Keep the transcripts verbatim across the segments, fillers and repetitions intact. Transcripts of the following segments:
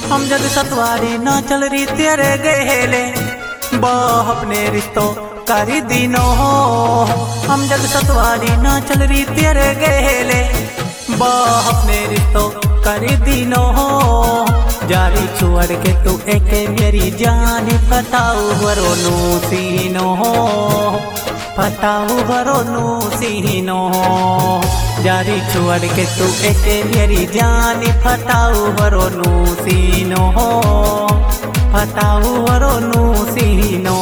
अमजद सतवारी ना चल रही तेरे गेले बाह अपने रिश्तों करी दिनो। अमजद सतवारी ना चल रही तेरे गेले बाह अपने रिश्तों करी दिनो। जारी छोड़ के तू एक मेरी जान पताऊ बरो नू सीनो पताऊ बरो नू सीनो। जारी छोड़ के तू एक मेरी जान पताऊ बरो नू सीनो पताऊ बरो नू सीनो।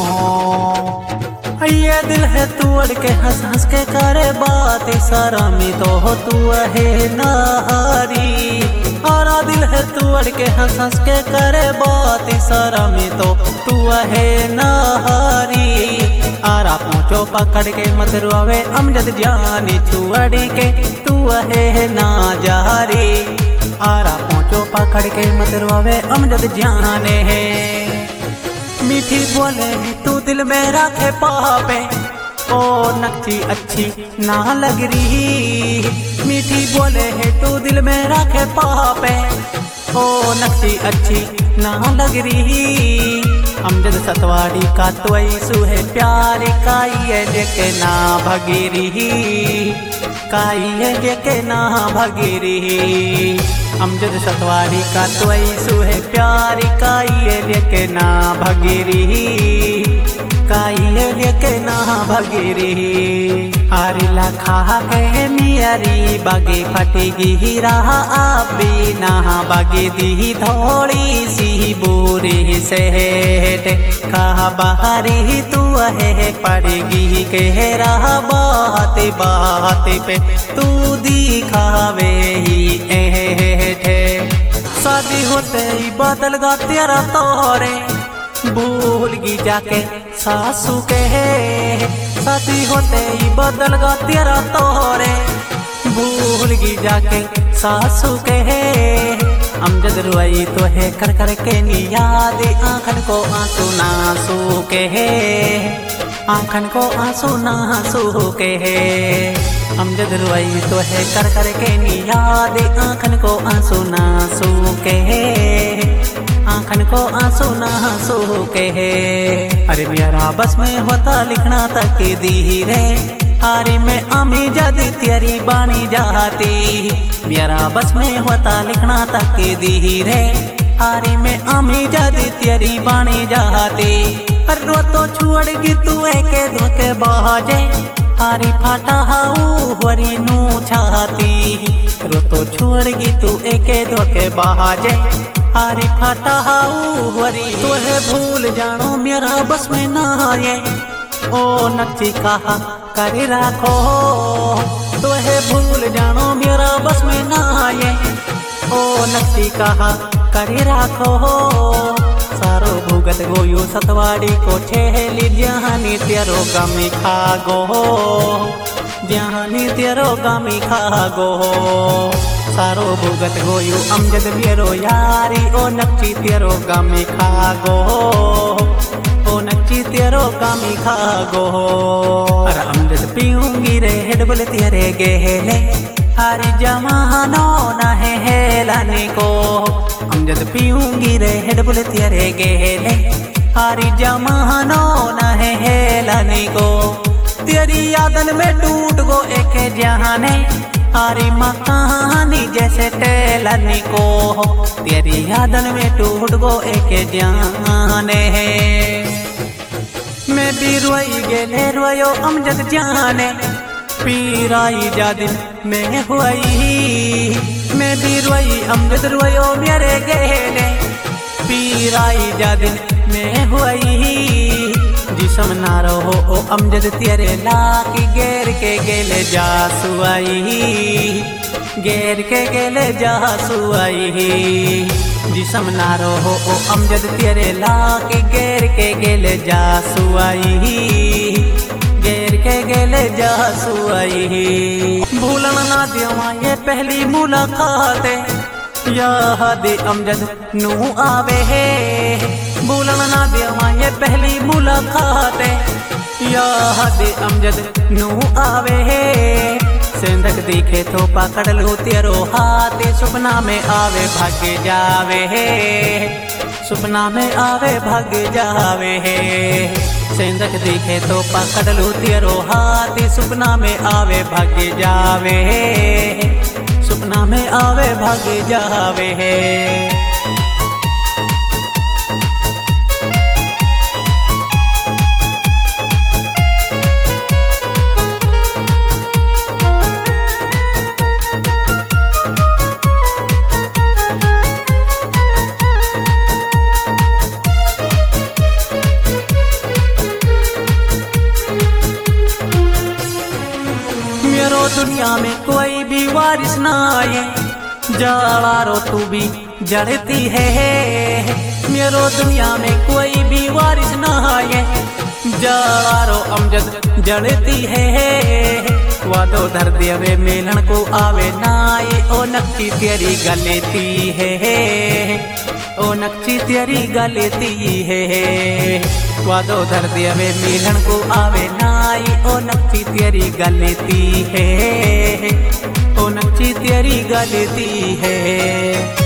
ये दिल है तू अड़ के हंस हंस के करे बात सारा में तो हो तू है नारी। आरा दिल है तू अड़ के हंस हंस के करे बात सारा में तो तू है नारी। आरा पहुँचो पकड़ के मत रोवे अमजद जानी छुअड़ के तू है ना जारी। आरा पहुँचो पकड़ के मत रोवे अमजद जाने है। मीठी बोले तू दिल में रखे पापे ओ नक्ची अच्छी ना लग रही। मीठी बोले है तू दिल में रखे पापे ओ नक्ची अच्छी ना लग रही। अमजद सतवारी का तो ऐसू है प्यार काई लेके ना भगी रही काई लेके ना भगी रही। अमजद सतवारी का तो ऐसू है प्यार काई लेके ना भगी रही काई लेके ना भगी रही। आरिला खा के मियारी बागे फटेगी रहा आप भी ना बागे दी थोड़ी सी बुरी सेठ कहा बाहरी तू है पड़ेगी कह रहा बात बात पे तू दिखावे ही एठे। शादी होते ही बदल गा तेरा तोरे भूल गी जाके सासू के शादी होते ही बदल गा तेरा तोरे भूल गी जाके सासू के। अमजद रुआई तो है कर कर के नियाद आंखन को आंसू नासू के आंखन को आंसू नासू के। अमजद रुआई तो है कर कर के नियाद आंखन को आंसू नासू के आंखन को आंसू नासू के। अरे मेरा बस में होता लिखना तक धीरे हारी में अमी जदी तेरी बानी जाती। मेरा बस में होता लिखना तक धीरे हारी में अमी जदी तेरी बानी जाती। रो तो छोड़गी तू एक धोखे बाजे हारी फाटा हाऊ हरी नू छाती। रो तो छोड़गी तू एक धोखे बाजे हारी फाटा हाऊ हरी तोहे भूल जानो मेरा बस में ना आए ओ नक्ची कहा करे राखो तोहे भूल जानो मेरा बस में ना आए ओ नक्ची कहा करे राखो। सारो भुगत गोयो सतवारी को ठेली जहानी तेरो गमी खा गो जहानी तेरो गमी खा गो। सारो भुगत गोयो अमजद मेरो यारी ओ नक्ची तेरो गमी खा गो ओ नक्ची तेरो गमी खा गो। अरे अमजद पीऊंगी रे हेडबल तेरे गेले हारी जमानो ना है हेलाने को। अमजद पीऊंगी रे हेडबल तेरे गेले हारी जमानो ना है हेलाने को। तेरी यादन में टूट गो एक जहाने हारी मकानी जैसे टेलनी को। तेरी यादन में टूट गो एक जाने मैं भी रोई गेले रोयो अमजद जाने पीराई जादिन में हुई। मैं भी रोई अमजद रोयो मेरे गेले पीराई जादिन में हुई। जिसम ना रहो ओ अमजद तेरे लाकी गेर के गेले जासुआई गेर के गेले जासुआई। जिसम ना रहो ओ अमजद तेरे लाकी गेर के गेले जासुआई गेर के गेले जासुआई। भूलन ना देवा ये पहली मुलाकात याद अमजद नू आवे है। भूलन ना देवा ये पहली मुलाकात याद अमजद नू आवे है। सेंधक दिखे तो पकड़ लू तेरो हाथ, सपना में आवे भाग जावे, सपना में आवे भाग जावे। सेंधक दिखे तो पकड़ लू तेरो हाथ, सपना में आवे भाग जावे, सपना में आवे भाग जावे। दुनिया में कोई भी वारिस ना आए, जलारो तू भी जड़ती है। मेरो दुनिया में कोई भी वारिस ना आए, जलारो अमजद जड़ती है। वादो धर देवे मिलन को आवे नाए, ओ नक्की तेरी गलती है, ओ नक्की तेरी गलती है। वादो धर देवे मिलन को आवे नाई, ओ नक्की तेरी गलती है, ओ नक्की तेरी गलती है।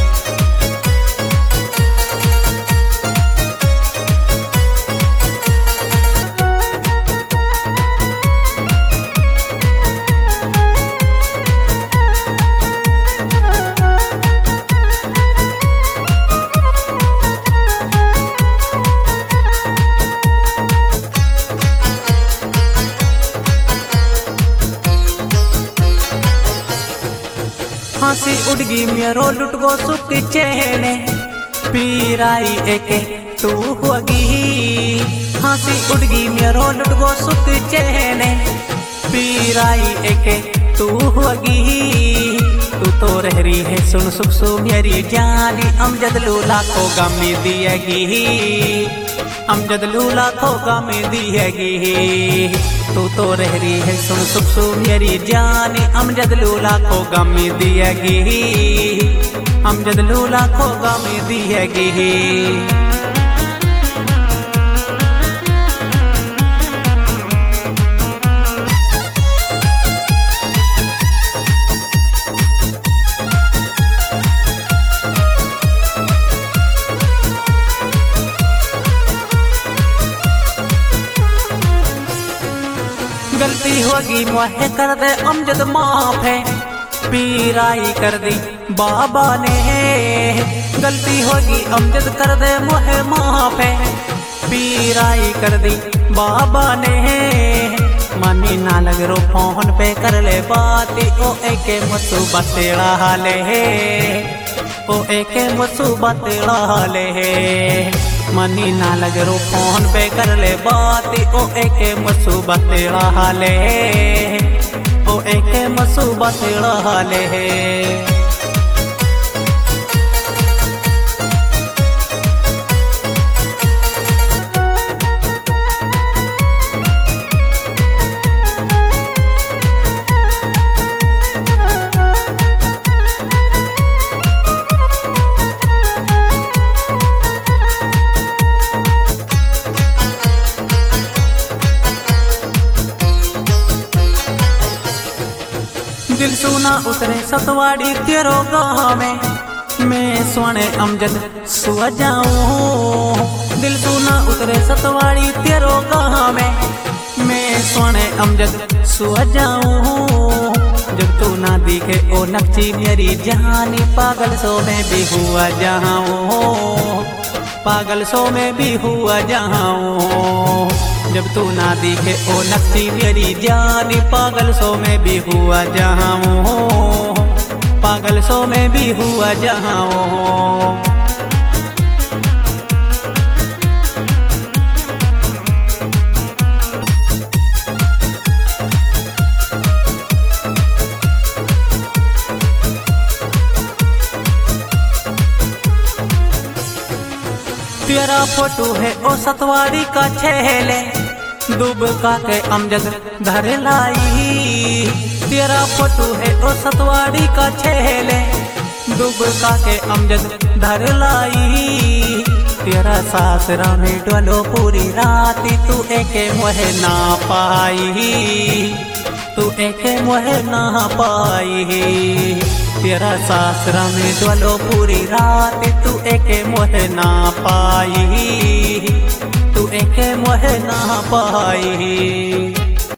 हंसी उड़गी मेरो लुट गो सुख चेहने, पीराई एके तू होगी। हंसी उड़गी मेरो लुट गो सुख चेहने, पीराई एके तू होगी। तू तो रह रही है सुन सुख सु मेरी जानी, अमजद लूला को गमी दिएगी, अमजद लूला को गमी दिएगी। तू तो रह रही है सुन सुख सु मेरी जानी, अमजद लूला को गमी दिएगी, अमजद लूला को गमी दिएगी। गलती होगी मुझे कर दे अमजद माफ है, पीराई कर दी बाबा ने। गलती होगी अमजद कर दे मुझे माफ है, पीराई कर दी बाबा ने। मनी ना लग रो फोन पे कर ले बात, ओ एके मुसीबत हाले, ओ एके मुसीबत हाले। मनी ना लग रो फोन पे कर ले बात, ओ एके मुसीबत हाले, ओ एके मुसीबत हाले। दिल सुना उतरे सतवाड़ी तेरो गाँव में, मैं सोने अमजद सुआ जाऊं। दिल सुना उतरे सतवाड़ी तेरो गाँव में, मैं सोने अमजद सुआ जाऊं। जब तू ना दिखे ओ नक्ची मेरी जानी, पागल सो में भी हुआ जाऊं, पागल सो में भी हुआ जाऊं। जब तू ना दिखे ओ नक्ची मेरी जानी, पागल सो में भी हुआ जाऊं, पागल सो में भी हुआ जाऊं। तेरा फोटो है ओ सतवाड़ी का छेले, दुबका के अमजद धर लाई। तेरा फोटो है ओ सतवाड़ी का छेले, दुबका के अमजद धर लाई। तेरा सासरा में डोलो पूरी रात, तू एके मोहे ना पाई, तू एके मोहे ना पाई। तेरा सासरा में डोलो पूरी रात तू एके मोहे ना पाई, तू एके मोहे ना पाई।